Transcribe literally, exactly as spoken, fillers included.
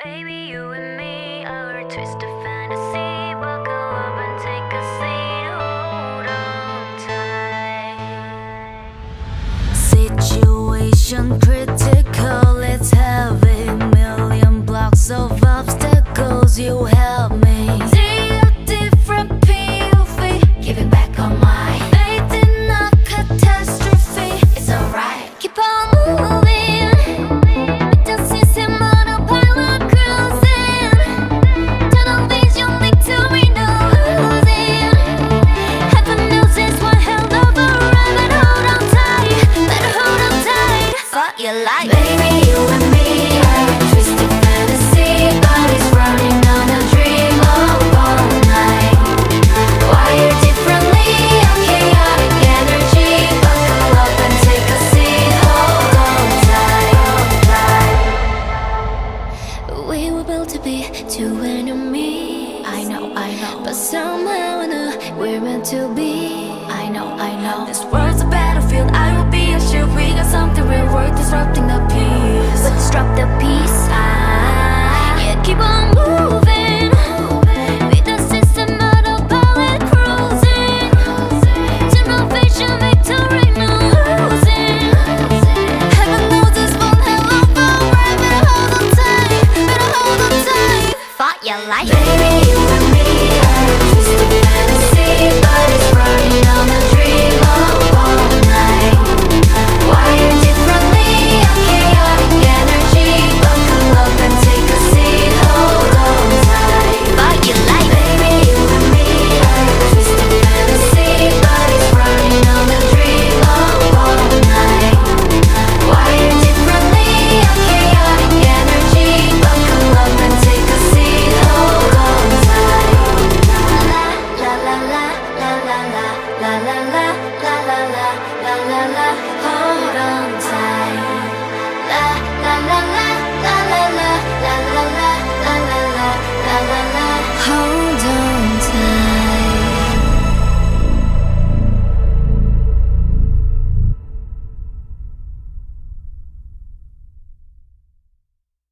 Baby, you and me, our twist of fantasy. Buckle up and take a seat, hold on tight. Situation critical, let's have it. Million blocks of obstacles, you help me. See a different P O V, giving back on my faith in a catastrophe. It's alright, keep on moving. You like Baby, you and me are a twisted fantasy. Bodies running on a dream of all night. Wired differently, a chaotic energy. Buckle up and take a seat, hold on tight. We were built to be two enemies. I know, I know, but somehow I know we're meant to be. I know, I know. This world's a battlefield, I will be a shield. We got something real worth disrupting the peace. But disrupt the peace, ah, yeah, keep on moving. With the system autopilot cruising. Zero vision, victory, no losing. Heaven knows this won't have long forever. Better hold on tight, better hold on tight. Fought your life. Baby, you and me are a twisted fantasy. Bodies running on a dream of all night. Wired differently, a chaotic energy. Buckle up and take a seat, hold on tight. Fight your life. Baby, you and me are a twisted fantasy. Bodies running on a dream of all night. Wired differently, a chaotic energy. Buckle up and take a seat, hold on tight. La la la la la la la la la la la la la la la. Hold on tight.